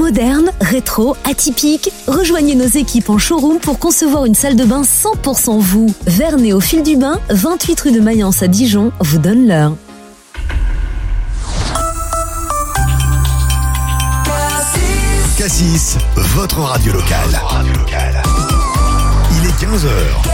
Moderne, rétro, atypique. Rejoignez nos équipes en showroom pour concevoir une salle de bain 100% vous. Vernay au fil du bain, 28 rue de Mayence à Dijon, vous donne l'heure. Cassis, votre radio locale. Il est 15h.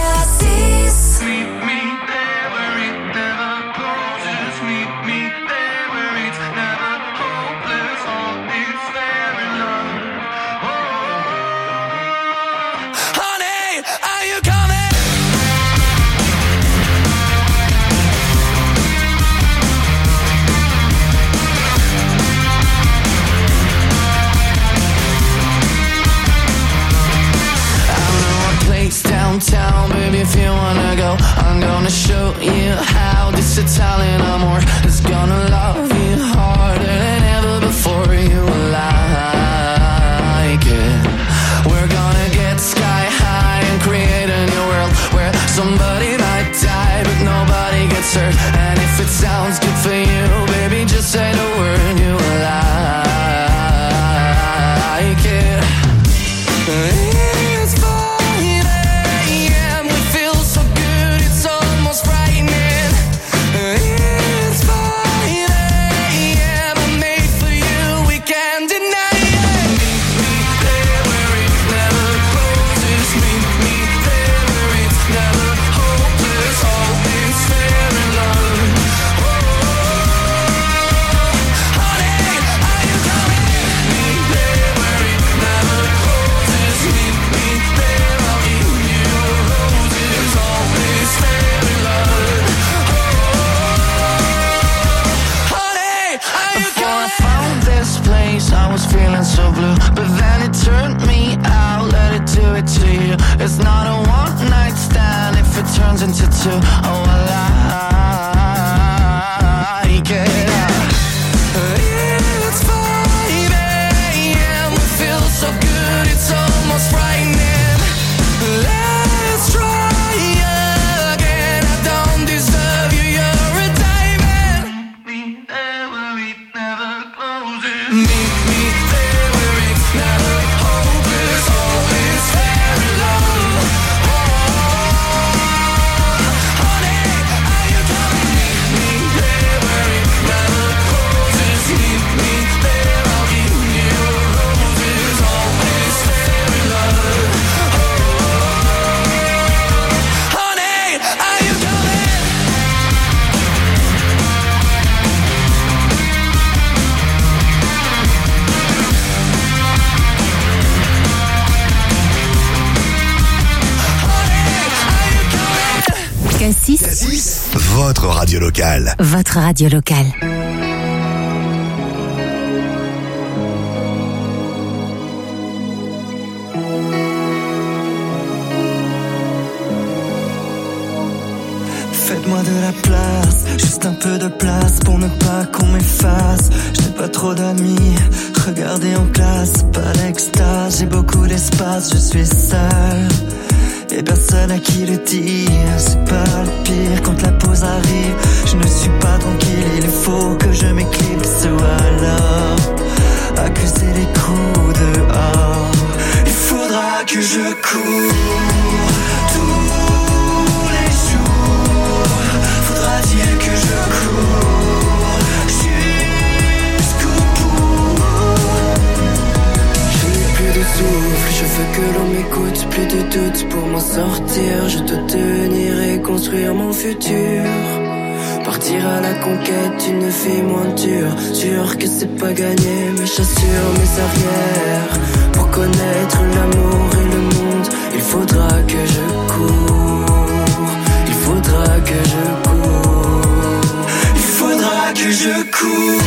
Downtown, baby, if you wanna go, I'm gonna show you how this Italian amor is gonna love you harder than ever before. You like it. We're gonna get sky high and create a new world where somebody might die but nobody gets hurt. And if it sounds good for you, baby, just say the word. You like it. Feeling so blue, but then it turned me out. Let it do it to you. It's not a one night stand if it turns into two. Oh, I like it. It's 5 a.m. We feel so good, it's almost frightening. Let's try again. I don't deserve you, you're a diamond. Meet me there where it never closes. Meet me there where it's never hopeless. Always fair in love. Oh, honey, are you coming? Meet me there where it never closes. Meet me there, I'll give you roses. Always fair in love. Oh, honey, are you coming? Cassis, Cassis, votre radio locale. votre radio locale. Faites-moi de la place, juste un peu de place pour ne pas qu'on m'efface. Je n'ai pas trop d'amis, regardez en classe, pas l'extase. J'ai beaucoup d'espace, je suis seul et personne à qui le dire. C'est pas le pire quand la pause arrive. Je ne suis pas tranquille, il faut que je m'éclipse ou alors accuser les coups dehors. Il faudra que je cours tous les jours. Faudra-t-il que je cours jusqu'au bout? Je n'ai plus de souffle, je veux que l'on m'écoute. Plus de doute pour m'en sortir. Je dois tenir et construire mon futur. Partir à la conquête d'une vie moins dure. Sûr que c'est pas gagné, mais j'assure mes arrières. Pour connaître l'amour et le monde, il faudra que je cours. Il faudra que je cours. Il faudra que je cours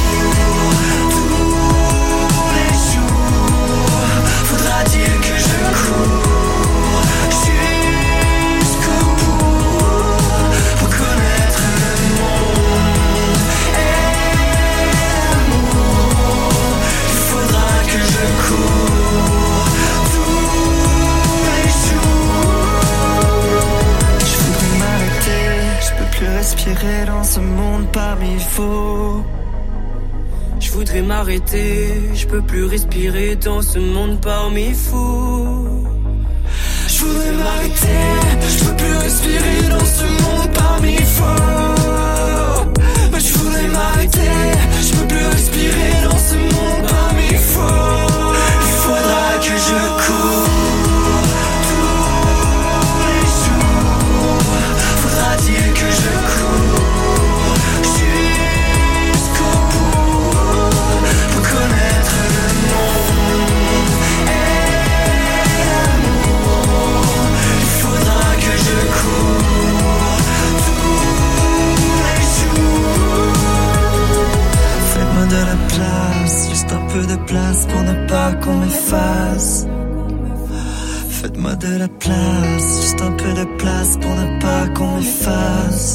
tous les jours. Faudra-t-il que je cours jusqu'au bout pour connaître le monde et l'amour? Il faudra que je cours tous les jours. Je voudrais m'arrêter, je peux plus respirer dans ce monde parmi faux. Je voudrais m'arrêter, je peux plus respirer dans ce monde parmi fous. Je voudrais m'arrêter, je peux plus respirer dans ce monde parmi fous. Je voudrais m'arrêter, je peux plus respirer dans ce monde parmi fous. Il faudra que je cours tous les jours. Faudra-t-il que je cours jusqu'au bout pour connaître le monde et l'amour. Il faudra que je cours tous les jours. Faites-moi de la place, juste un peu de place pour ne pas qu'on m'efface. Faites-moi de la place, juste un peu de place pour ne pas qu'on m'efface.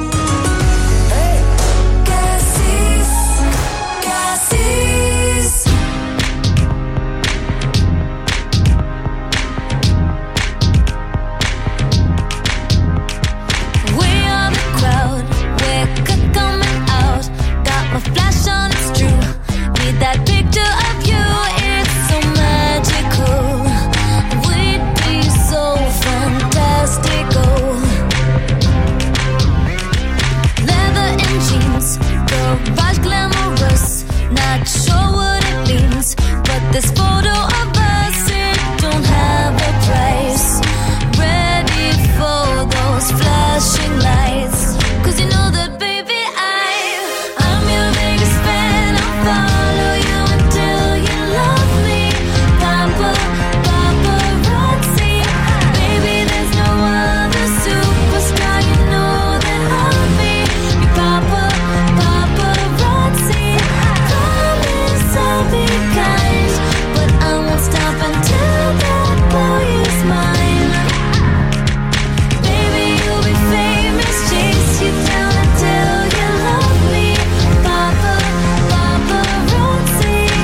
This photo of us, it don't have a price. Ready for those flashing lights. Cause you know that baby I'm your biggest fan. I'll follow you until you love me. Papa, paparazzi. Baby, there's no other superstar. You know that I'll be your papa, paparazzi. Promise I'll be kind. Stop until that boy is mine. Baby, you'll be famous. Chase you down until you love me. Papa, paparazzi.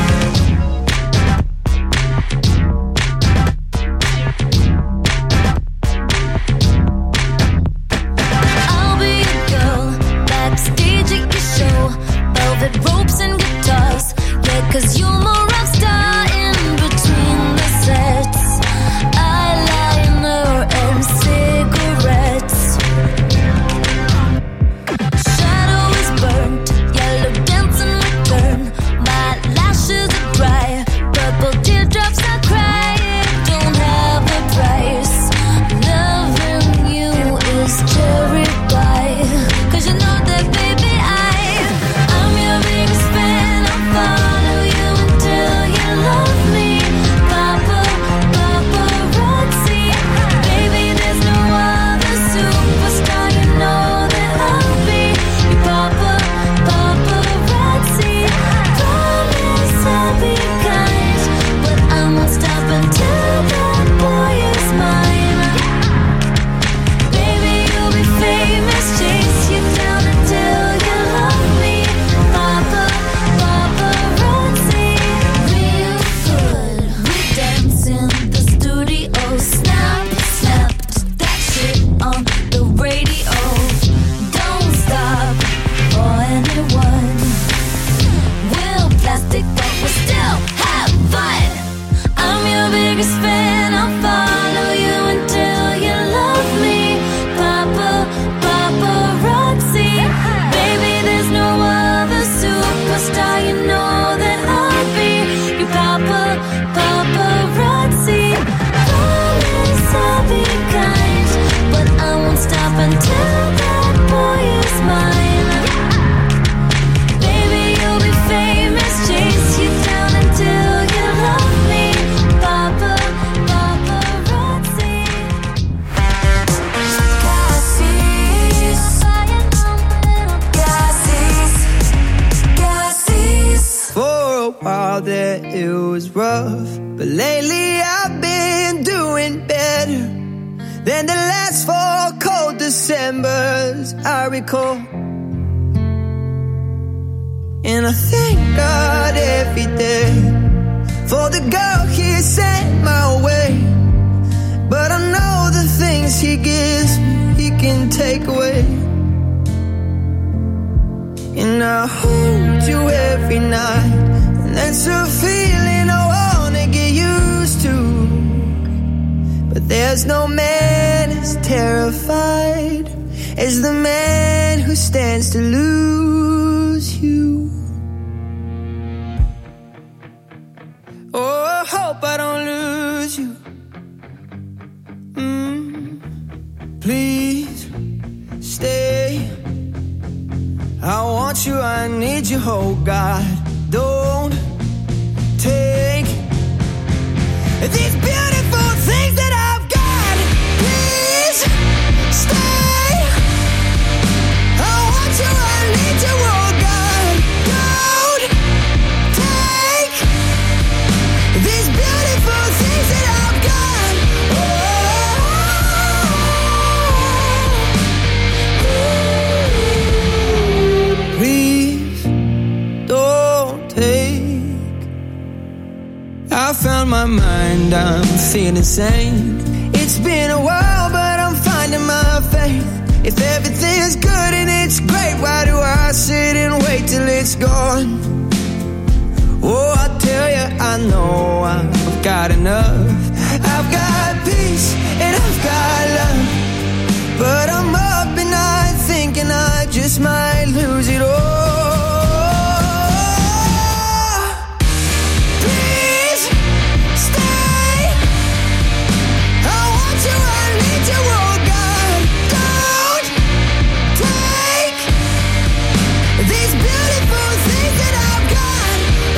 I'll be a girl backstage at your show. Velvet ropes and guitars. Yeah, cause you're my rock star. Eyeliner and cigarettes. Shadow is burnt, yellow dancing return. My lashes are dry, purple teardrops I cry. It don't have a price. Loving you is cherry pie. Cause you know that baby I'm your biggest fan. I'll follow you until you love me. Papa, paparazzi. Baby, there's no other superstar. You know that I'll be your papa, paparazzi. Promise I'll be kind, but I won't stop until that boy is mine. Baby, you'll be famous. Chase you down until you love me. Papa, paparazzi. Real good. We dance in the studio. Snap, snapped that shit on the radio. Don't stop for anyone. We're plastic, but we still have fun. I'm your biggest fan. I'll follow you until you love me. Papa, paparazzi. Baby, there's no other superstar. You know that I'll be your papa, paparazzi. Promise I'll be kind, but I won't stop until that boy is mine. Baby, you'll be famous. Chase you down until you love me. Papa, paparazzi. Gassies. For a while there it was rough, but lately I've been doing better than the last 4 cold Decembers I recall. And I thank God every day for the girl He sent my way. But I know the things He gives me, He can take away. And wanna hold you every night, and that's a feeling I wanna get used to. But there's no man as terrified as the man who stands to lose you. Oh, I hope I don't lose you. Please stay. I want you, I need you, oh God. Don't take these beautiful things that I've got. Please stay. I want you, I need you, oh God. Don't take these beautiful things that I've got. Please don't take. I found my mind, I'm feeling sane. It's been a while, but I'm finding my faith. If everything's good and it's great, why do I sit and wait till it's gone? Oh, I tell you, I know I've got enough. I've got peace and I've got love, but I'm up at night thinking I just might lose it all. Please stay. I want you, I need you, oh God. Don't take these beautiful things that I've got.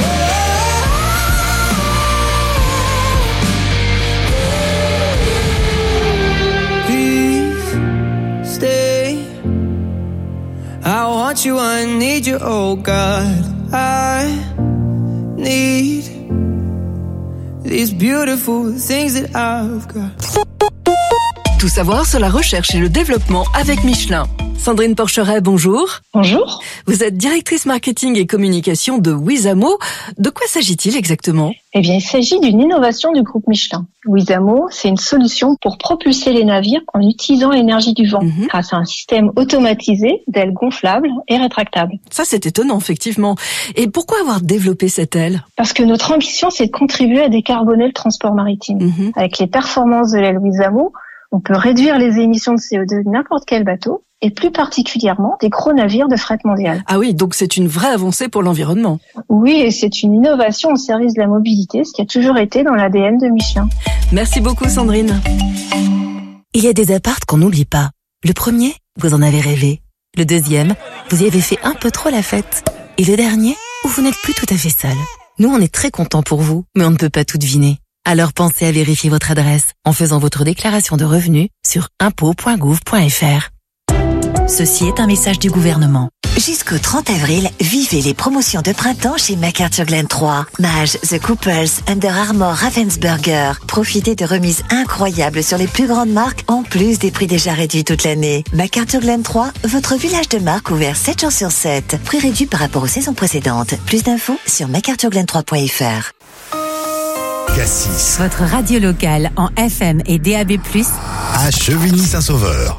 Please stay. I want you, I need you, oh God. I need these beautiful things that I've got. Tout savoir sur la recherche et le développement avec Michelin. Sandrine Porcheret, bonjour. Bonjour. Vous êtes directrice marketing et communication de Wizamo. De quoi s'agit-il exactement ? Eh bien, il s'agit d'une innovation du groupe Michelin. Wizamo, c'est une solution pour propulser les navires en utilisant l'énergie du vent, grâce à un système automatisé d'ailes gonflables et rétractables. Ça, c'est étonnant, effectivement. Et pourquoi avoir développé cette aile ? Parce que notre ambition, c'est de contribuer à décarboner le transport maritime. Avec les performances de l'aile Wizamo, on peut réduire les émissions de CO2 de n'importe quel bateau, et plus particulièrement des gros navires de fret mondial. Ah oui, donc c'est une vraie avancée pour l'environnement. Oui, et c'est une innovation au service de la mobilité, ce qui a toujours été dans l'ADN de Michelin. Merci beaucoup, Sandrine. Il y a des apparts qu'on n'oublie pas. Le premier, vous en avez rêvé. Le deuxième, vous y avez fait un peu trop la fête. Et le dernier, où vous n'êtes plus tout à fait seul. Nous, on est très contents pour vous, mais on ne peut pas tout deviner. Alors pensez à vérifier votre adresse en faisant votre déclaration de revenus sur impôts.gouv.fr. Ceci est un message du gouvernement. Jusqu'au 30 avril, vivez les promotions de printemps chez McArthurGlen 3. Mage, The Coopers, Under Armour, Ravensburger. Profitez de remises incroyables sur les plus grandes marques, en plus des prix déjà réduits toute l'année. McArthurGlen 3, votre village de marque ouvert 7 jours sur 7. Prix réduit par rapport aux saisons précédentes. Plus d'infos sur McArthurGlen3.fr. Cassis, Votre radio locale en FM et DAB+, à Chevigny-Saint-Sauveur.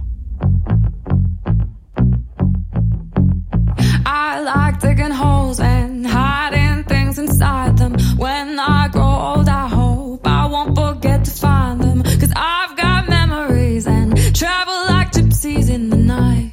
I like digging holes and hiding things inside them. When I grow old, I hope I won't forget to find them. 'Cause I've got memories and travel like gypsies in the night.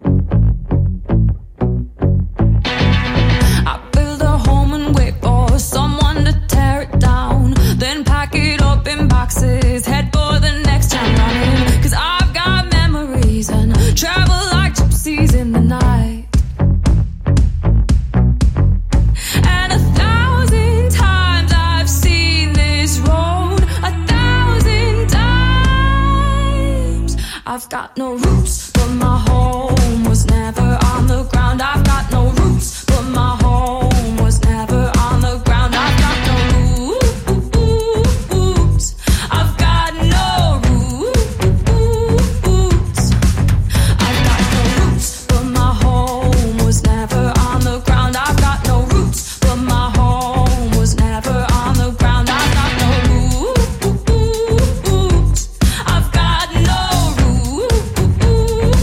I build a home and wait for someone to tear it down. Then pack it up in boxes, head for the next town running. 'Cause I've got memories and travel like gypsies in the night. I've got no roots, but my home was never on the ground. I've got no roots, but my home was never on the ground. I've got no roots. I've got no roots. I've got no roots, but my home was never on the ground. I've got no roots, but my home was never on the ground. I've got no roots. I've got no roots.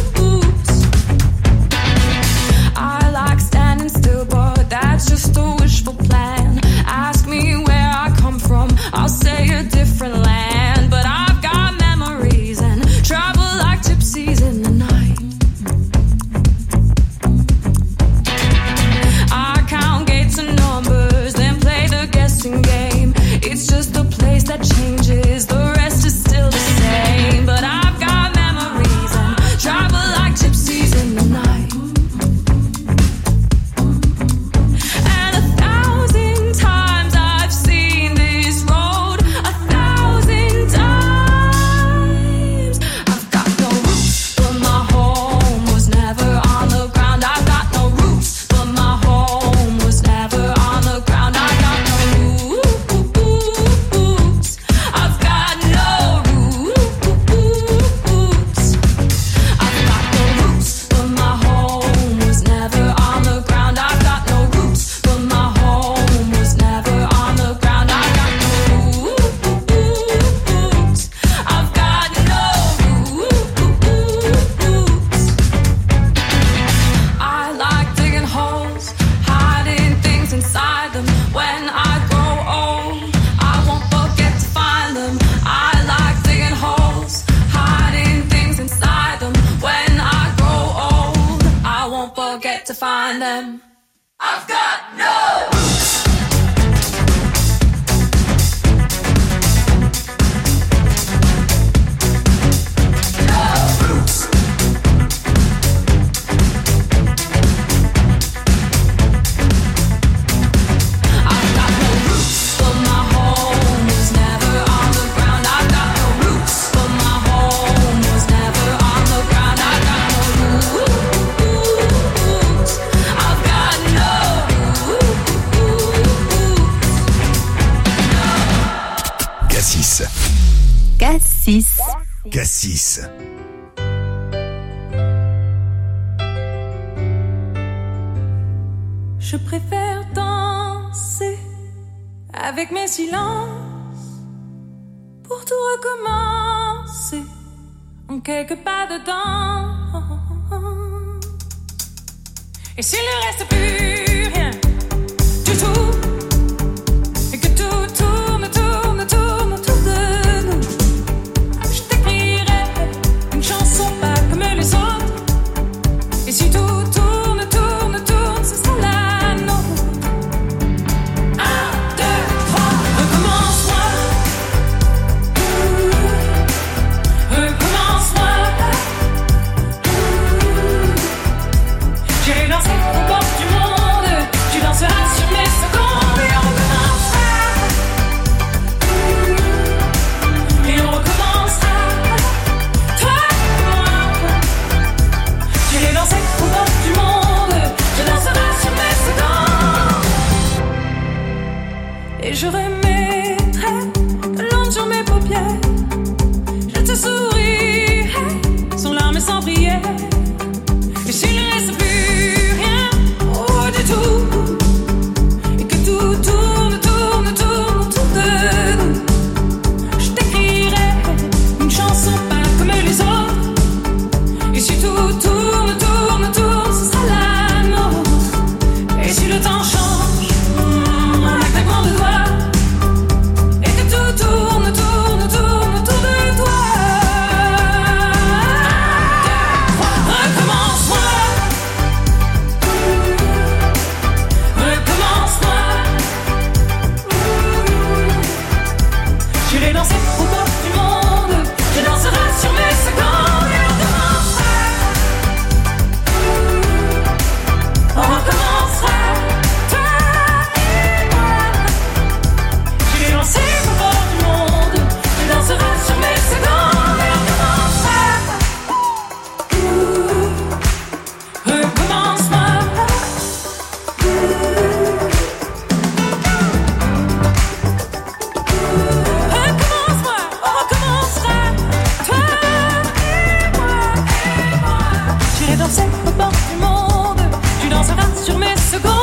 When I grow old, I won't forget to find them. I like digging holes, hiding things inside them. When I grow old, I won't forget to find them. I've got no roots. Cassis. Cassis. Je préfère danser avec mes silences pour tout recommencer en quelques pas dedans. Et s'il ne reste plus rien du tout, et que tout tourne, tourne, tourne autour de nous, je t'écrirai une chanson pas comme les autres. Et si tout tourne, tourne, tourne, ce sera la nôtre. 1, 2, 3, recommence-moi. Recommence-moi. J'irai danser au bord du monde. Tu danseras sur mes secondes. Et on recommencera. Et on recommencera. Toi et moi. J'irai danser au bord du monde. Tu danseras sur mes secondes. Et je remettrai de l'ombre sur mes paupières. Je te sourirai sans larmes et sans prière. Et s'il ne reste plus rien, oh du tout, et que tout tourne, tourne, tourne autour de nous, je t'écrirai une chanson pas comme les autres. Et si tout tourne, tourne, tourne, ce sera la nôtre. Et si le temps change, en un claquement de doigts, et que tout tourne, tourne, tourne autour de toi. Recommence-moi. Recommence-moi. J'irai danser au bord du monde. Tu danseras sur mes secondes. Et on recommencera. On recommencera. Toi et moi. J'irai danser au bord du monde. Tu danseras sur mes secondes. Et on recommencera. Recommence-moi. Recommence-moi, on recommencera. Toi et moi. J'irai danser au bord du monde. Tu danseras sur mes secondes.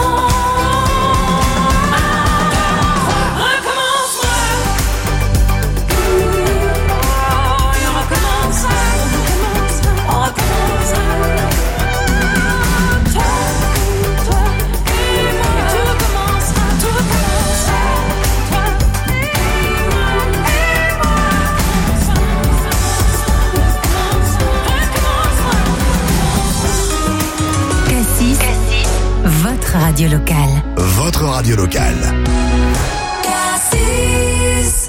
Recommence-moi. Et on recommencera. On recommencera. Toi et moi. Tout recommencera. Tout recommencera. Toi et moi. Cassis. Votre radio locale. Votre radio locale. Cassis.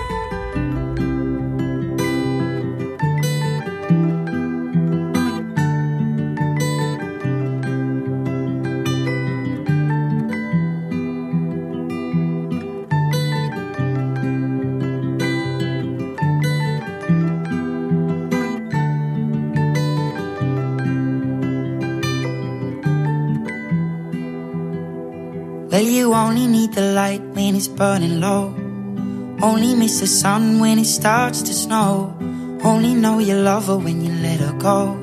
Well, you only need the light when it's burning low. Only miss the sun when it starts to snow. Only know you love her when you let her go.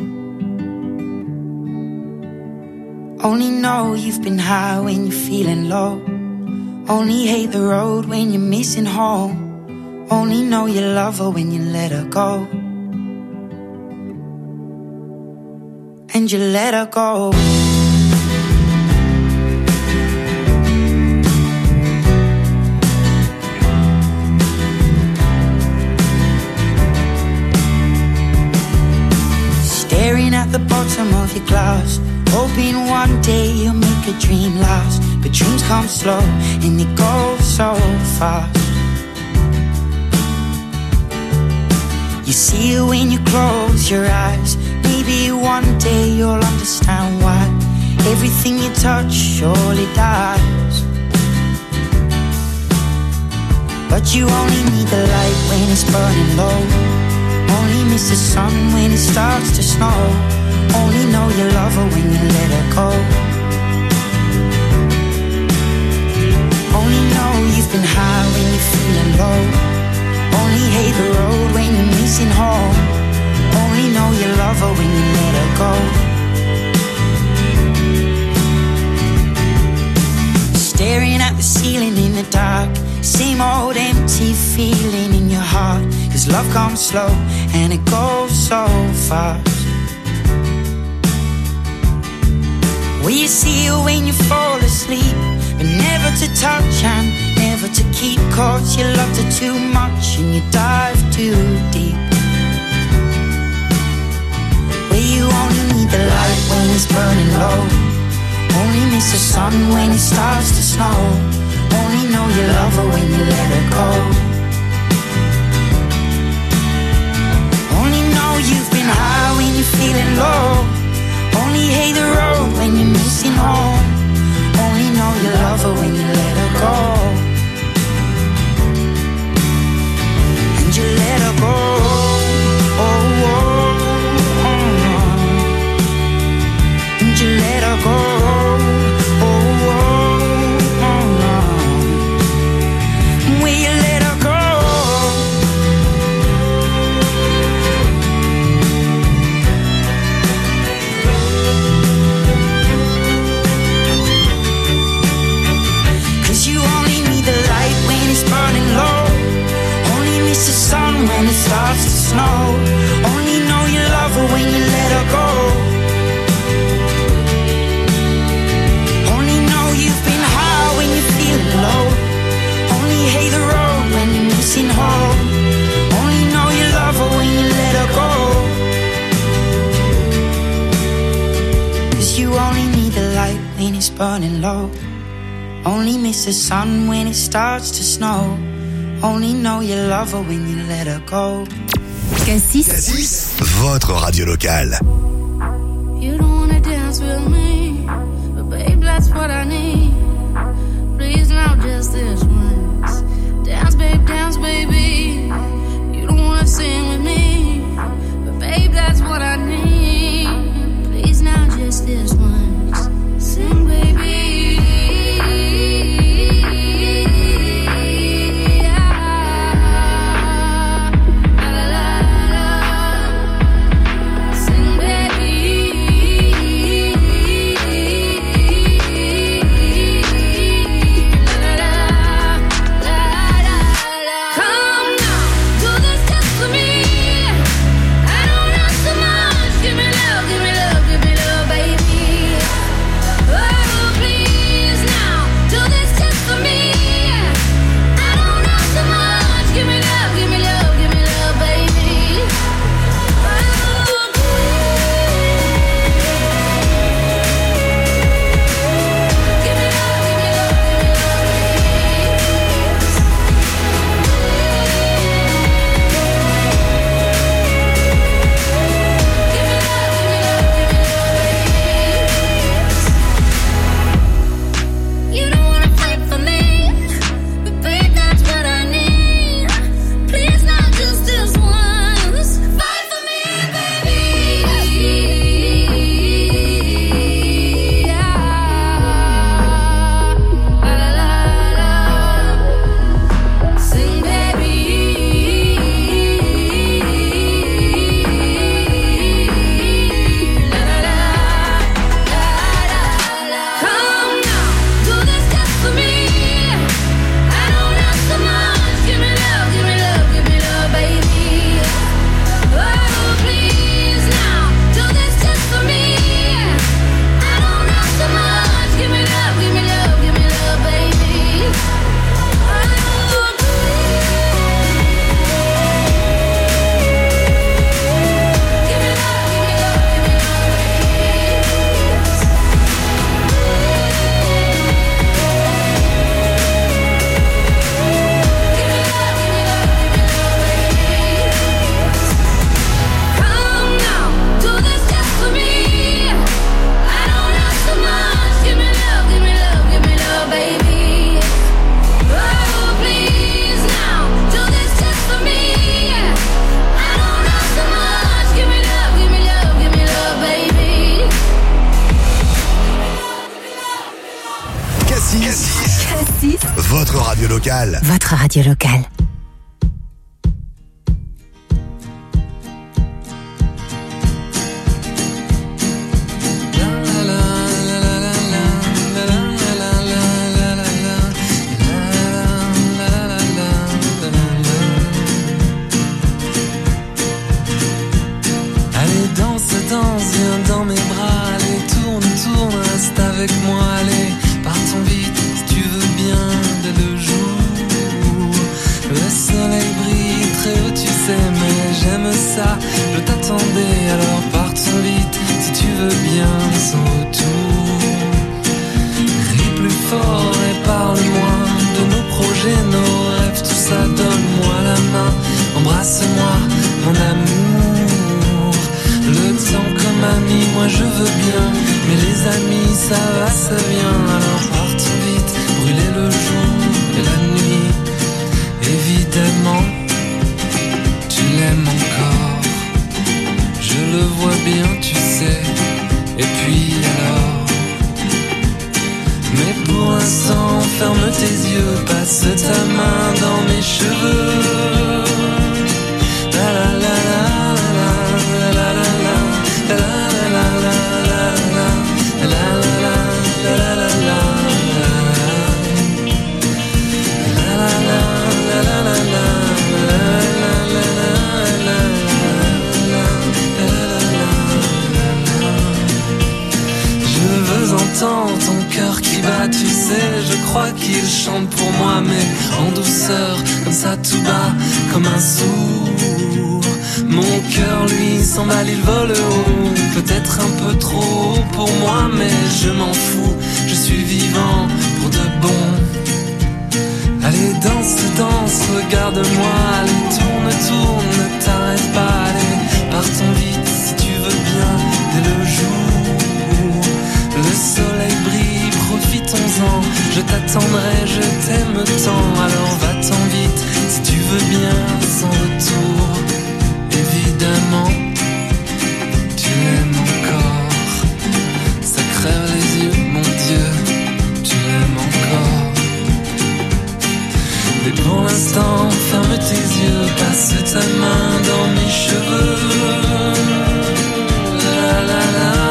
Only know you've been high when you're feeling low. Only hate the road when you're missing home. Only know you love her when you let her go. And you let her go. glass, hoping one day you'll make a dream last. But dreams come slow and they go so fast. You see it when you close your eyes. Maybe one day you'll understand why everything you touch surely dies. But you only need the light when it's burning low. Only miss the sun when it starts to snow. Only know you love her when you let her go. Only know you've been high when you're feeling low. Only hate the road when you're missing home. Only know you love her when you let her go. Staring at the ceiling in the dark, same old empty feeling in your heart. 'Cause love comes slow and it goes so fast. Will you see her when you fall asleep, but never to touch and never to keep? 'Cause you loved her too much and you dive too deep. Where you only need the light when it's burning low. Only miss the sun when it starts to snow. Only know you love her when you let her go. Only know you've been high when you're feeling low. Only hate the road when you're missing home. Only know you love her when you let her go. And you let her go. Oh, oh, oh. And you let her go. When it starts to snow, only know you love her when you let her go. Only know you've been high when you're feeling low. Only hate the road when you're missing home. Only know you love her when you let her go. 'Cause you only need the light when it's burning low. Only miss the sun when it starts to snow. Only know you love her when you let her go. Cassis, votre radio locale. You don't wanna dance with me, but babe, that's what I need. Please now, just this once. Dance, baby. You don't wanna sing with me, but babe, that's what I need. Please now, just this once. Sing, baby. Cassis, votre radio locale. Votre radio locale. Viens dans mes bras, allez, tourne, reste avec moi, allez, partons vite, si tu veux bien, dès le jour. Le soleil brille très haut, tu sais, mais j'aime ça, je t'attendais, alors partons vite, si tu veux bien, sans retour. Crie plus fort et parle-moi de nos projets, nos rêves, tout ça, donne-moi la main, embrasse-moi, mon amour. Le temps comme ami, moi je veux bien, mais les amis ça va, ça vient. Alors partons vite, brûler le jour et la nuit. Évidemment, tu l'aimes encore, je le vois bien, tu sais. Et puis alors, mais pour l'instant ferme tes yeux, passe ta main dans mes cheveux. La la la la. Je veux entendre ton cœur qui bat, tu sais, je crois qu'il chante pour moi, mais en douceur, comme ça tout bas, comme un sourd. Mon cœur lui s'emballe, il vole haut, peut-être un peu trop haut pour moi, mais je m'en fous, je suis vivant pour de bon. Allez danse, regarde-moi, allez tourne, ne t'arrête pas, allez partons vite si tu veux bien, dès le jour. Le soleil brille, profitons-en, je t'attendrai, je t'aime tant, alors va-t'en vite si tu veux bien, sans retour. Évidemment, tu l'aimes encore, ça crève les yeux, mon Dieu, tu l'aimes encore. Mais pour l'instant, ferme tes yeux, passe ta main dans mes cheveux. La la la.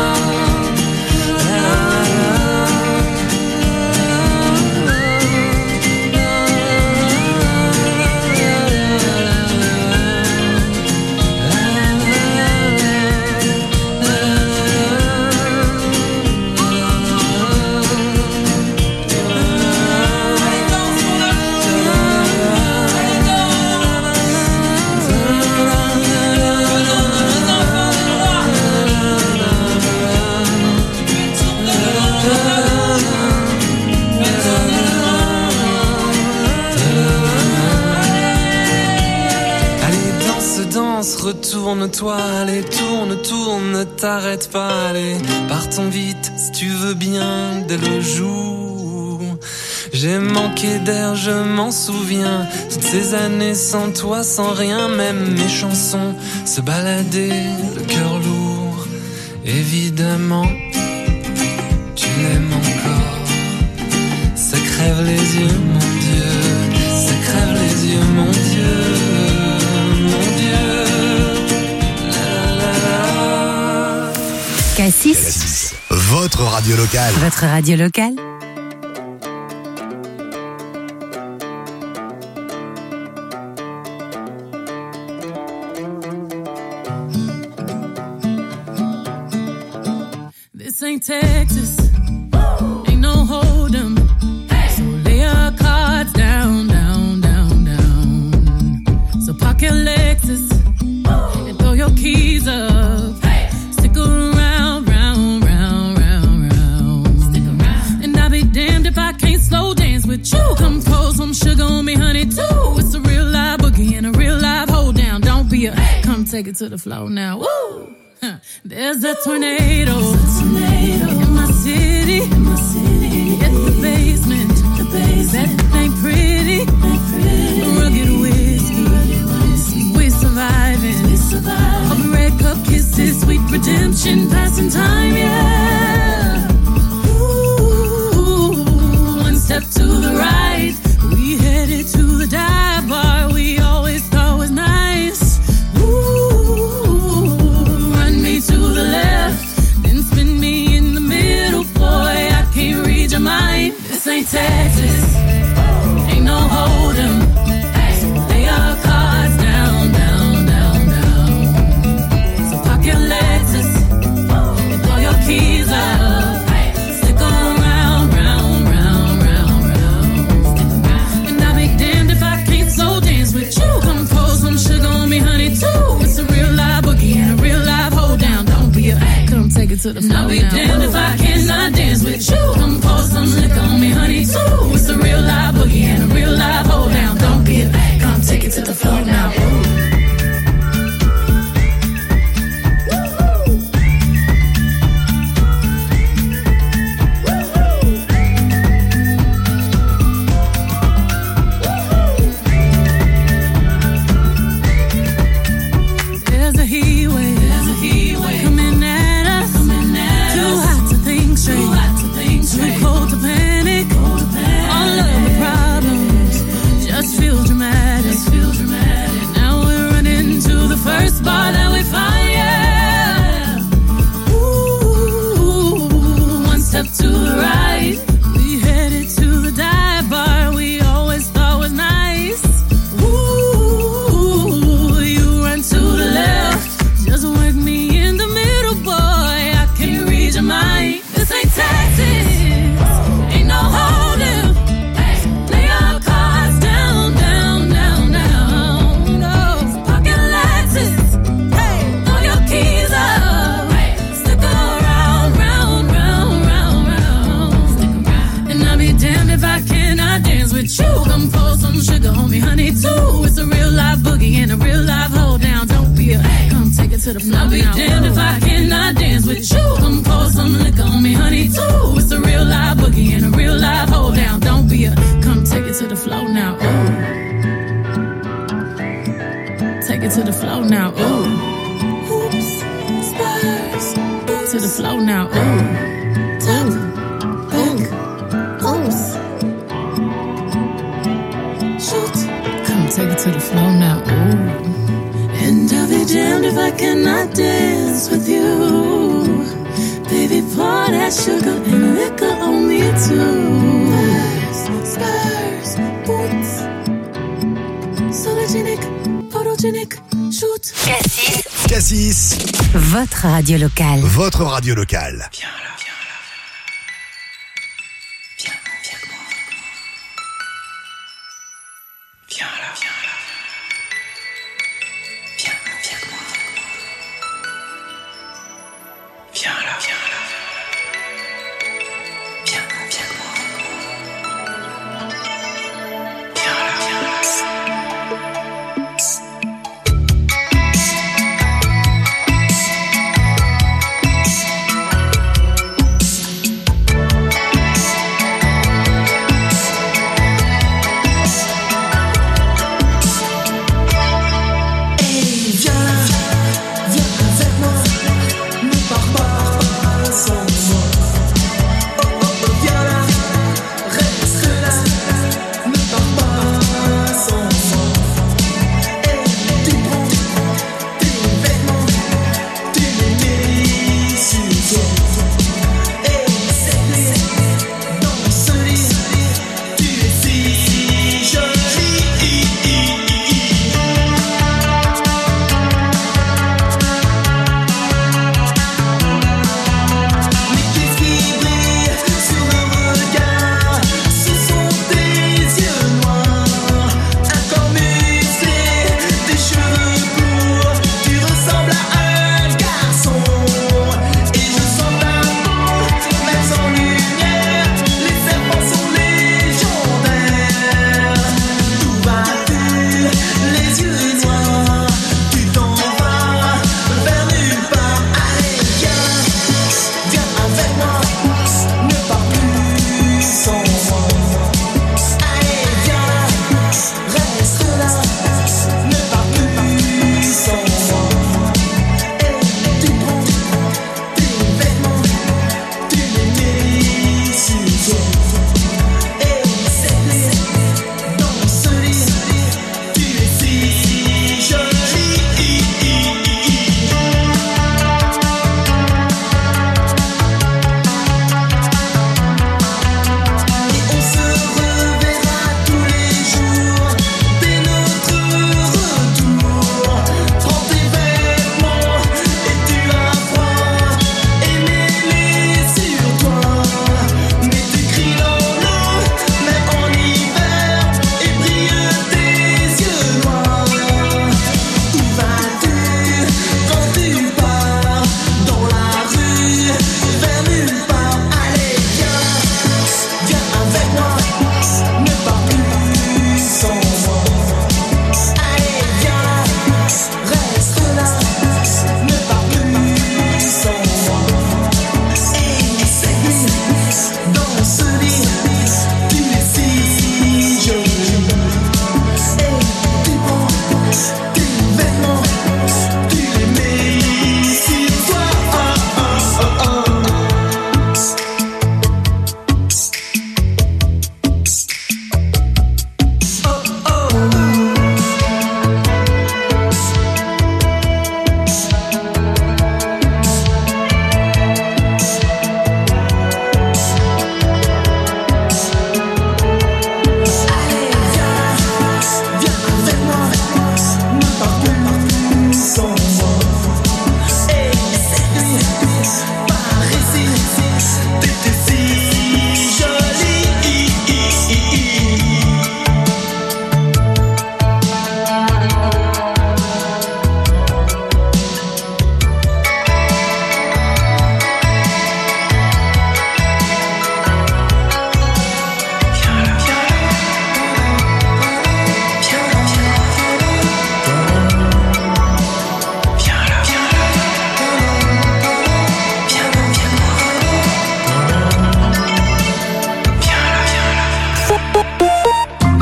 Retourne-toi, allez, tourne, ne t'arrête pas, allez, partons vite, si tu veux bien, dès le jour. J'ai manqué d'air, je m'en souviens, toutes ces années sans toi, sans rien, même mes chansons se baladaient, le cœur lourd. Évidemment, tu l'aimes encore, ça crève les yeux, mon Dieu, ça crève les yeux, mon Dieu. Cassis, votre radio locale. Votre radio locale. This ain't Texas, ain't no hold'em. So lay your cards down, down, down, down. So park your Lexus and throw your keys up. Stick around, round, round, round, round. Stick around. And I'll be damned if I can't slow dance with you. Come pour some sugar on me, honey, too. It's a real live boogie and a real live hold down. Don't be a come take it to the floor now. Woo! There's a tornado in my city, in the basement. That ain't pretty. Rugged whiskey, we're surviving. All red cup kisses, sweet redemption, passing time, yeah. Ooh, one step to the right. We headed to the dive bar we always thought was nice. Ooh, run me to the left, then spin me in the middle. Boy, I can't read your mind. This ain't Texas, ain't no hold'em. So lay your cards down, down, down, down. So park your Lexus and throw your keys up. Stick around, round, round, round, round. And I'll be damned if I can't slow dance with you. Come pour some sugar on me, honey, too. It's a real live boogie and a real live hold down. Don't be a come take it to the floor. I'll be damned if I cannot dance with you. Come pour some liquor on me, honey, too. It's a real live boogie and a real live hold down. Don't be a come take it to the floor now. There's a heat wave coming at us. Too hot to think straight, too cold to panic. All of the problems just feel dramatic. Now we're running to the first bar that we find. Yeah. Ooh, one step to the right. We headed to the dive bar we always thought was nice. Ooh, you run to the left, just work me in the middle, boy. I can't read your mind. This ain't Texas, ain't no hold'em. Lay your cards down, down, down, down. No, pocket Lexus, throw your keys up. Stick around, round, round, round, round. And I'll be damned if I cannot dance with you. Come pour some sugar on me, honey, too. It's a real live boogie and a real live hold down. Don't be a come take it to the floor. I'll be damned if I cannot dance with you. Come pour some liquor on me, honey, too. It's a real live boogie and a real live hold down. Don't be a come take it to the floor now. Ooh. Take it to the floor now. Ooh. Hoops, spurs, to the floor now. Ooh. Top, back, oops. Shoot. Come take it to the floor now. Ooh. And I'll be damned if I cannot dance with you. Baby, pour that sugar and liquor on me too. Spurs, boots, sologenic, photogenic, shoot. Cassis, Votre radio locale. votre radio locale. Viens là, viens là. Viens, viens avec moi. Viens là, viens là. Viens, viens avec moi. Viens là, viens là. Viens, viens avec moi. Viens là, viens là.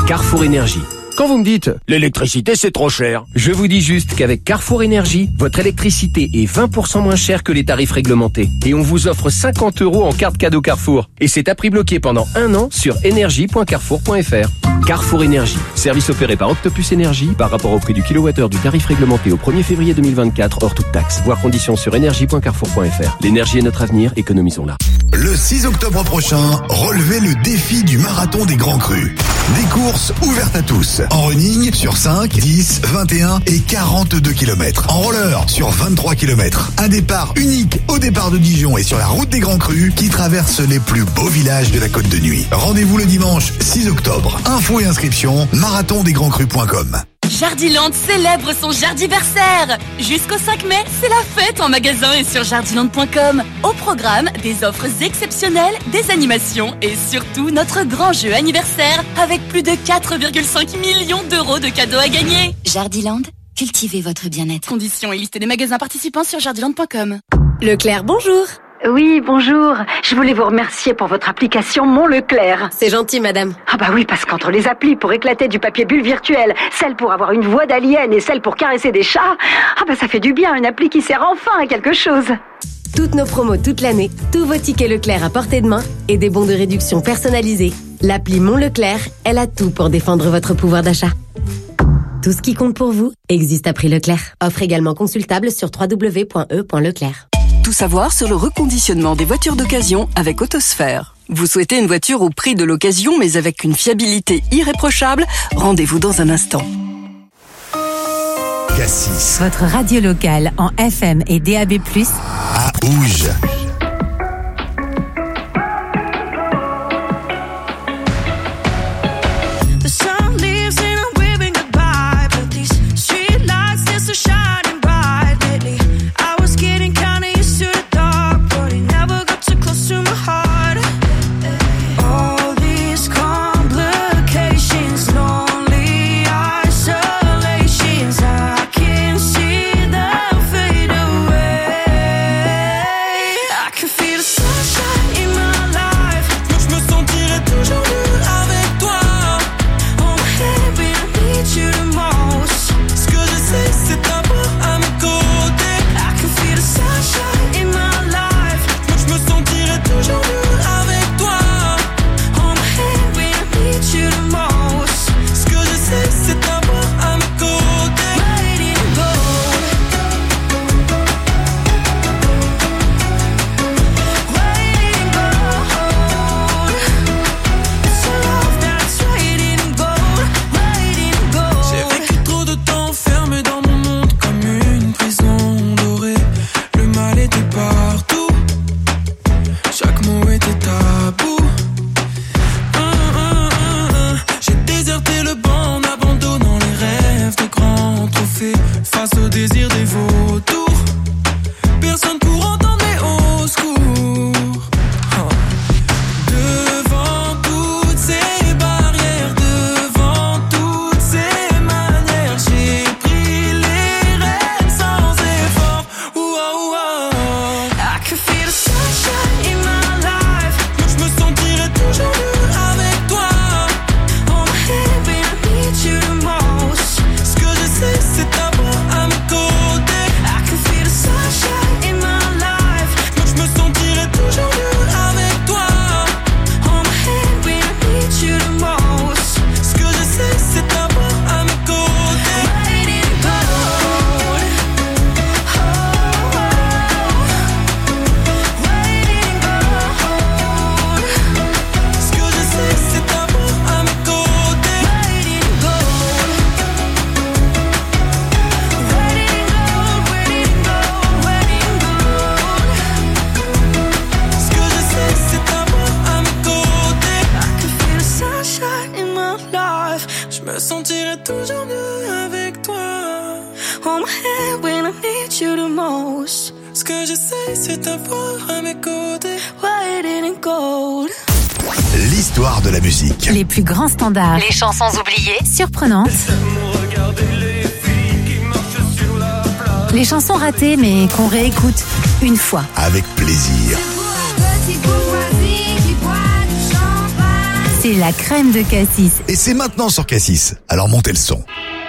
Carrefour Énergie. Quand vous me dites « l'électricité c'est trop cher », je vous dis juste qu'avec Carrefour Énergie, votre électricité est 20% moins chère que les tarifs réglementés. Et on vous offre 50 € en carte cadeau Carrefour. Et c'est à prix bloqué pendant 1 an sur énergie.carrefour.fr. Carrefour Énergie, service opéré par Octopus Énergie par rapport au prix du kilowattheure du tarif réglementé au 1er février 2024 hors toute taxe. Voir conditions sur énergie.carrefour.fr. L'énergie est notre avenir, économisons-la. Le 6 octobre prochain, relevez le défi du marathon des Grands Crus. Des courses ouvertes à tous. En running sur 5, 10, 21 et 42 km. En roller sur 23 km. Un départ unique au départ de Dijon et sur la route des Grands Crus qui traverse les plus beaux villages de la Côte de Nuit. Rendez-vous le dimanche 6 octobre. Infos et inscriptions, marathondegrandcrus.com. Jardiland célèbre son jardiversaire. Jusqu'au 5 mai, c'est la fête en magasin et sur jardiland.com. Au programme, des offres exceptionnelles, des animations et surtout notre grand jeu anniversaire avec plus de 4,5 millions d'euros de cadeaux à gagner. Jardiland, cultivez votre bien-être. Conditions et liste des magasins participants sur jardiland.com. Leclerc, bonjour. Oui, bonjour. Je voulais vous remercier pour votre application Mon Leclerc. C'est gentil, madame. Ah bah oui, parce qu'entre les applis pour éclater du papier bulle virtuel, celle pour avoir une voix d'alien et celle pour caresser des chats, ah bah ça fait du bien, une appli qui sert enfin à quelque chose. Toutes nos promos toute l'année, tous vos tickets Leclerc à portée de main et des bons de réduction personnalisés. L'appli Mon Leclerc, elle a tout pour défendre votre pouvoir d'achat. Tout ce qui compte pour vous existe à prix Leclerc. Offre également consultable sur www.e.leclerc. Tout savoir sur le reconditionnement des voitures d'occasion avec Autosphère. Vous souhaitez une voiture au prix de l'occasion mais avec une fiabilité irréprochable? Rendez-vous dans un instant. Cassis. Votre radio locale en FM et DAB+. À Ouge. The sun leaves and I'm waving goodbye, but these street lights they're so shining bright lately. I was getting kinda used to the dark, but it never got too close to my heart. All these complications, lonely isolations, I can see them fade away. I can feel the sunshine in my life. Moi je me sentirais toujours mieux avec toi. On my head when I need you the most. Ce que je sais c'est t'avoir à mes côtés. I can feel the sunshine in my life. Moi je me sentirais toujours mieux avec toi. On my head when I need you the most. Ce que je sais c'est t'avoir à mes côtés. Waiting gold. Waiting gold. It's a love that's waiting gold. Waiting gold. J'ai vécu trop de temps enfermé dans mon monde comme une prison dorée. Le mal était partout. Chaque mot était tabou. J'ai déserté le banc en abandonnant les rêves de grands trophées face au désir des vautours. Personne pour entendre mes au secours. Devant toutes ces barrières, devant toutes ces manières, j'ai pris les rênes sans effort. I can feel the sunshine in my life. Moi je me sentirais toujours mieux avec toi. On my head when I need you the most. Ce que je sais c'est t'avoir à mes côtés. I can feel the sunshine in my life. Moi je me sentirais toujours mieux avec toi. On my head when I need you the most. Ce que je sais c'est t'avoir à mes côtés. Waiting gold. Waiting gold. Ce que je sais c'est t'avoir à mes côtés. Waiting gold. Waiting gold, waiting gold, waiting gold. Ce que je sais c'est t'avoir à mes côtés. I can feel the sunshine in my life. Je me sentirais toujours mieux avec toi. On my head when I need you the most. Ce que je sais c'est t'avoir à mes côtés. Waiting gold. L'histoire de la musique. Les plus grands standards. Les chansons oubliées. Surprenantes. Les chansons ratées mais qu'on réécoute une fois. Avec plaisir. C'est C'est la crème de cassis. Et c'est maintenant sur Cassis. Alors montez le son.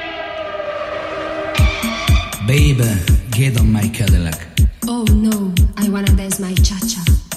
Baby, get on my Cadillac. Oh no, I wanna dance my cha-cha.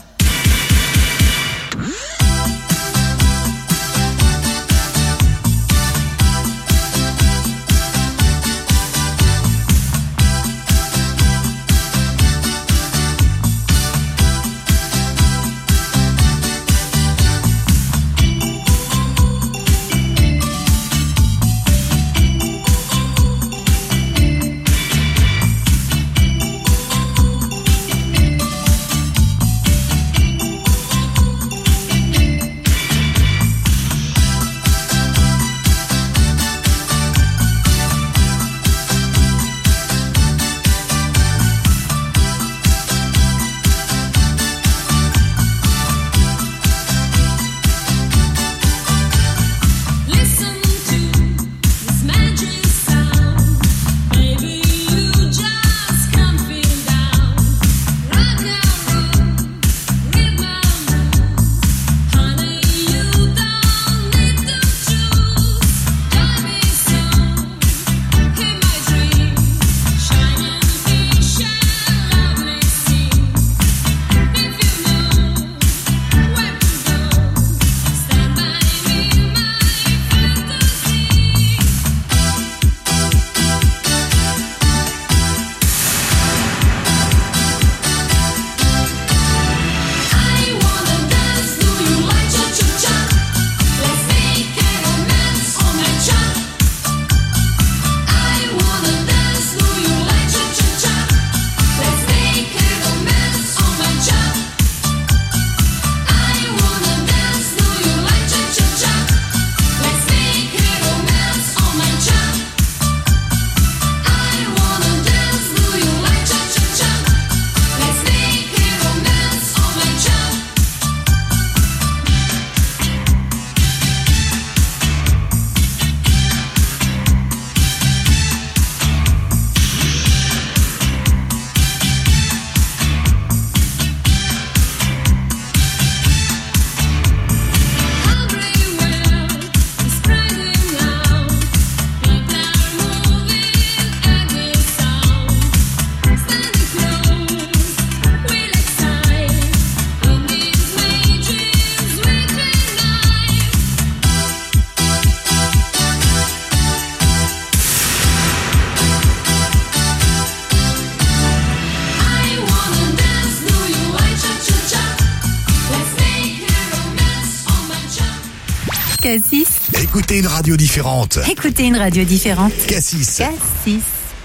Cassis. Écoutez une radio différente. Écoutez une radio différente. Cassis. Cassis.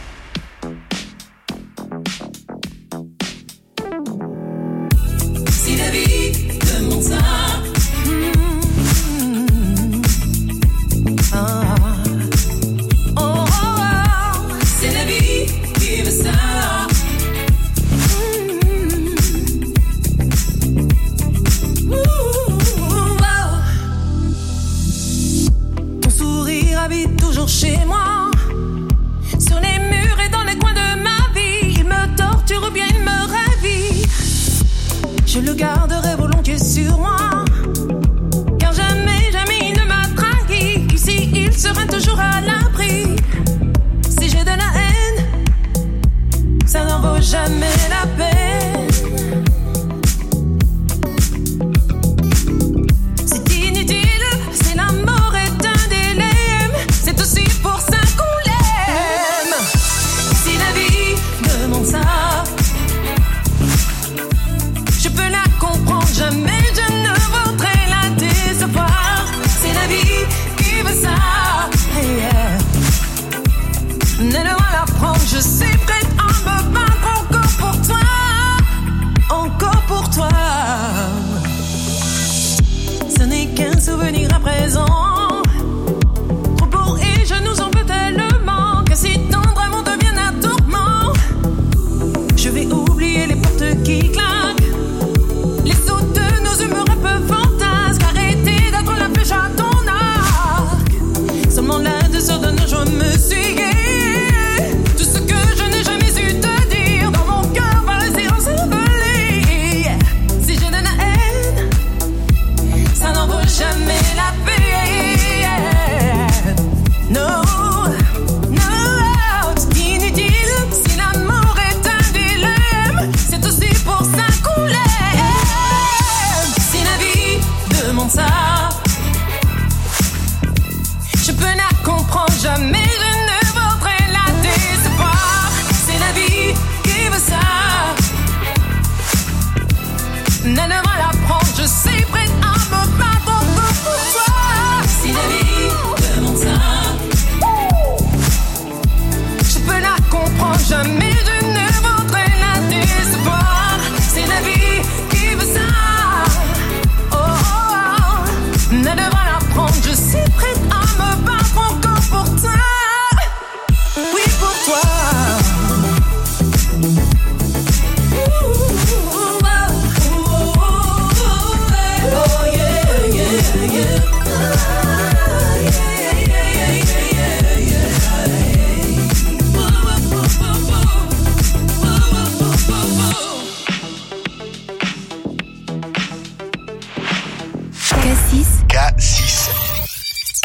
Si la vie demande ça. C'est la vie qui veut ça. Ton sourire habite toujours chez moi. Sur les murs et dans les coins de ma vie. Il me torture ou bien il me ravit. Je le garderai volontiers sur moi. Car jamais, jamais il ne m'a trahi. Ici, il sera toujours à l'abri. Si j'ai de la haine, ça n'en vaut jamais la peine. C'est inutile, c'est la mort est un dilemme. C'est aussi pour ça qu'on l'aime. Si la vie demande ça, je peux la comprendre, jamais je ne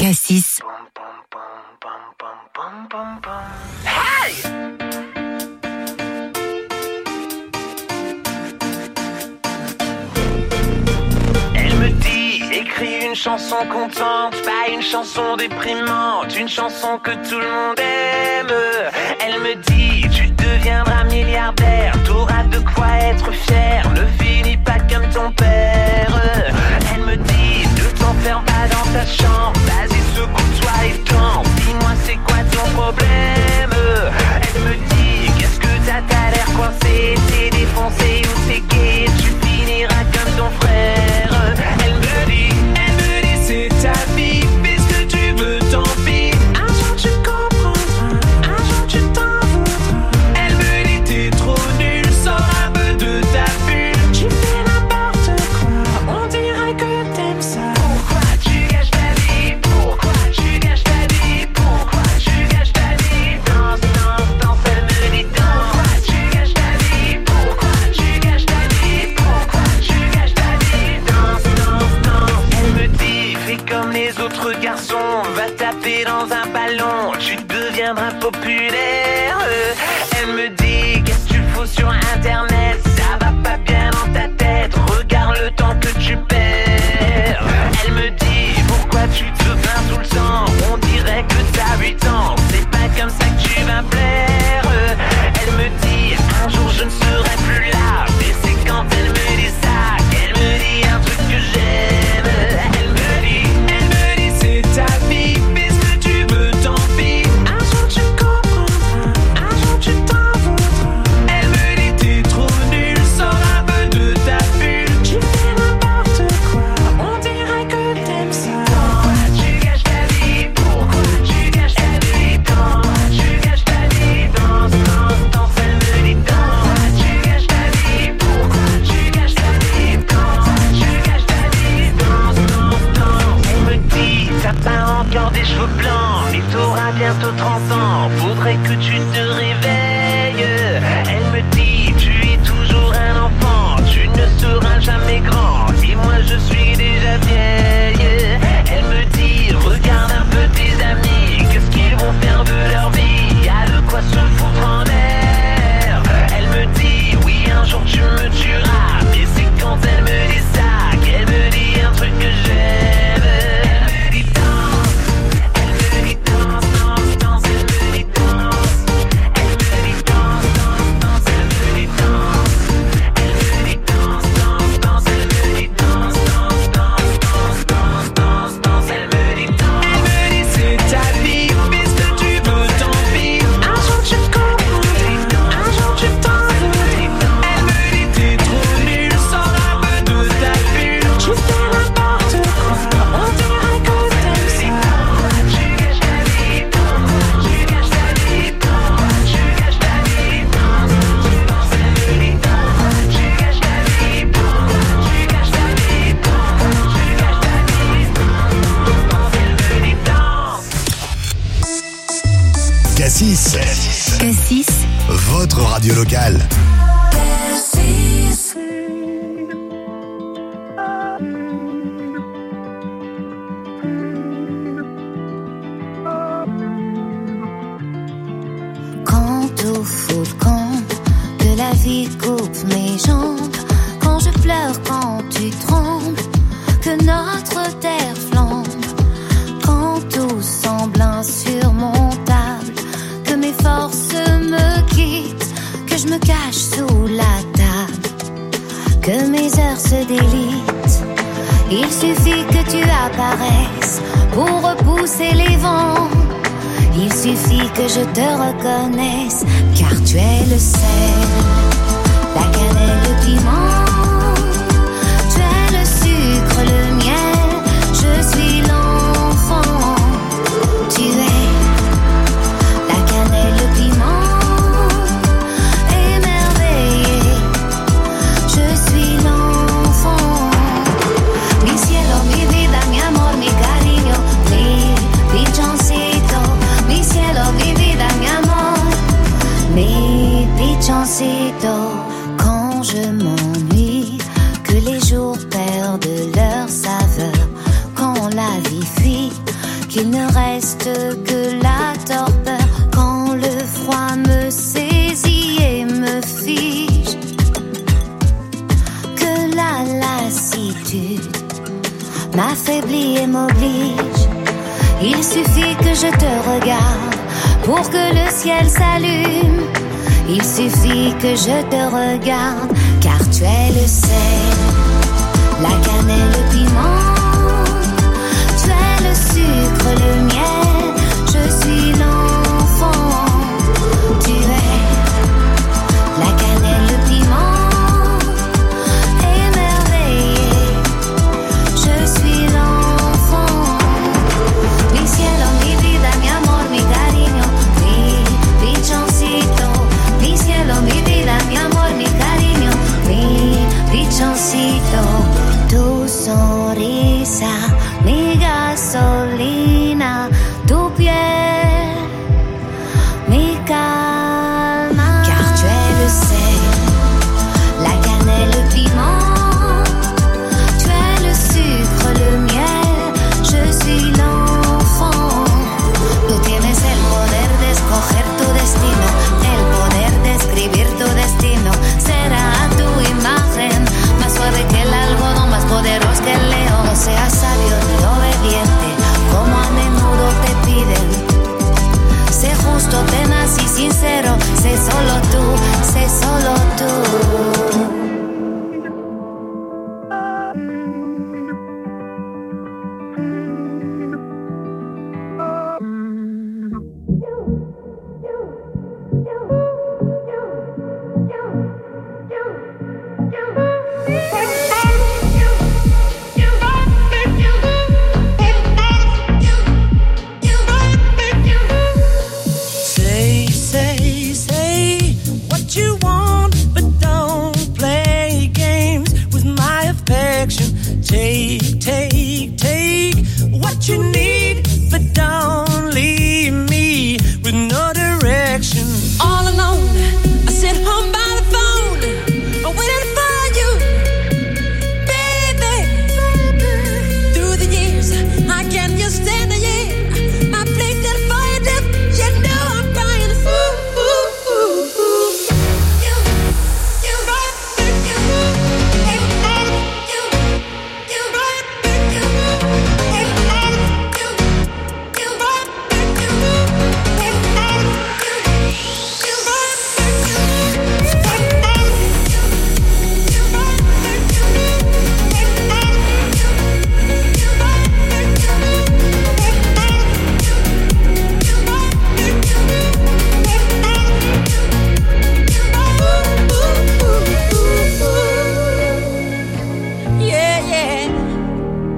Cassis. Hey! Elle me dit, écris une chanson contente, pas une chanson déprimante, une chanson que tout le monde aime. Elle me dit, tu deviendras milliardaire, t'auras de quoi être fier, ne finis pas comme ton père. Elle me dit, ne t'enferme pas dans ta chambre, vas-y secoue-toi et danse, dis-moi c'est quoi ton problème. Elle me dit, qu'est-ce que t'as l'air coincé, t'es défoncé ou t'es gay, tu finiras comme ton frère. Elle me dit, c'est ta vie, fais ce que tu veux, tant pis. Un jour tu comprendras, un jour tu t'en voudras. Elle me dit, t'es trop nul, sors un peu de ta bulle. Tu fais n'importe quoi, on dirait que t'aimes ça. Pourquoi tu gâches ta vie? Pourquoi tu gâches ta vie? Pourquoi tu gâches ta vie? Danse, danse, danse, elle me dit danse. Pourquoi tu gâches ta vie? Pourquoi tu gâches ta vie? Pourquoi tu gâches ta vie? Danse, danse, danse. Elle me dit, fais comme les autres garçons, va taper dans un ballon, tu deviendras populaire. Elle me dit, qu'est-ce que tu fous sur internet, ça va pas bien dans ta tête, regarde le temps que tu perds. Elle me dit, pourquoi tu te plains tout le temps, on dirait que t'as 8 ans, c'est pas comme ça que tu vas plaire. Elle me dit, un jour je ne serai plus là, mais c'est quand elle me dit ça qu'elle me dit un truc que j'aime. Elle me dit, c'est ta vie, fais ce que tu veux, tant pis. Un jour tu comprendras, un jour tu t'en voudras. Elle me dit, t'es trop nul, sors un peu de ta bulle. Tu fais n'importe quoi, on dirait que t'aimes ça. Pourquoi tu gâches ta vie? Pourquoi tu gâches ta vie? Pourquoi tu gâches ta vie? Danse, danse, danse, elle me dit danse. Pourquoi tu gâches ta vie? Pourquoi tu gâches ta vie? Pourquoi tu gâches ta vie? Danse, danse, danse. Elle me dit, t'as pas encore des cheveux blancs, mais t'auras bientôt 30 ans, faudrait que tu te réveilles. Elle me dit, tu es toujours un enfant, tu ne seras jamais grand, et moi je suis déjà vieille. Elle me dit, regarde un peu tes amis, qu'est-ce qu'ils vont faire de leur vie, y'a de quoi se foutre en l'air. Elle me dit, oui un jour tu me tueras, mais c'est quand elle me dit ça qu'elle me dit un truc que j'aime. Elle me dit danse, elle me dit danse, danse, danse, elle me dit danse. Elle me dit danse, danse, danse, elle me dit danse. Elle me dit danse, danse, danse, elle me dit danse, danse, danse, danse, danse, danse, danse, elle me dit danse. Elle me dit c'est ta vie, fais ce que tu veux, tant pis. Un jour tu comprendras, un jour tu t'en voudras. Elle me dit t'es trop nul, sors un peu de ta bulle. Tu fais n'importe quoi, on dirait que t'aimes ça. Pourquoi tu gâches ta vie? Pourquoi tu gâches ta vie? Pourquoi tu gâches ta vie? Danse, danse, elle me dit danse. Tu gâches ta vie? Pourquoi tu gâches ta vie? Pourquoi tu gâches ta vie? Danse, elle me dit danse. Cassis. Cassis. Votre radio locale. Quand au fond de camp, que la vie coupe mes jambes, quand je pleure, quand tu trembles, que notre terre flambe, quand tout semble insurmontable, que mes forces me quittent, que je me cache sous la table, que mes heures se délitent. Il suffit que tu apparaisses pour repousser les vents. Il suffit que je te reconnaisse, car tu es le sel, la cannelle, le piment. Tu es le sucre, le miel, je suis l'enfant. Tu es la cannelle, le piment, émerveillé. Je suis l'enfant. Mi cielo, mi vida, mi amor, mi cariño, mi pichoncito. Mi cielo, mi vida, mi amor, mi pichoncito. Quand je m'ennuie, qu'il ne reste que la torpeur quand le froid me saisit et me fige, que la lassitude m'affaiblit et m'oblige. Il suffit que je te regarde pour que le ciel s'allume. Il suffit que je te regarde, car tu es le sel, la cannelle, le piment. Tu es le sucre, le miel, je suis l'enfant. Tu es la cannelle, le piment, émerveillé, je suis l'enfant. Mi cielo, mi vida, mi amor, mi cariño, mi pichoncito. Mi cielo, mi vida, mi amor, mi cariño, mi pichoncito. Tu sonrisa, mi gasolina, tu piel, mi calma. Car tu es le sel, la cannelle, le piment. Tu es le sucre, le miel, je suis l'enfant. Tú tienes el poder de escoger tu destino, el poder de escribir tu destino. Será tu imagen, más suave que el algodón, más poderoso que el león. No seas sabio ni obediente, como a menudo te piden. Sé justo, tenaz y sincero, sé solo tú, sé solo tú. Say what you want, but don't play games with my affection. Take what you need, but don't leave me with no direction. All alone, I sit home by the phone, I'm waiting for you, baby. Through the years, I can't just stand a year. I blinked and fired up, you know I'm crying.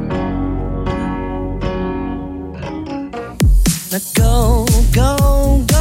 Go, go,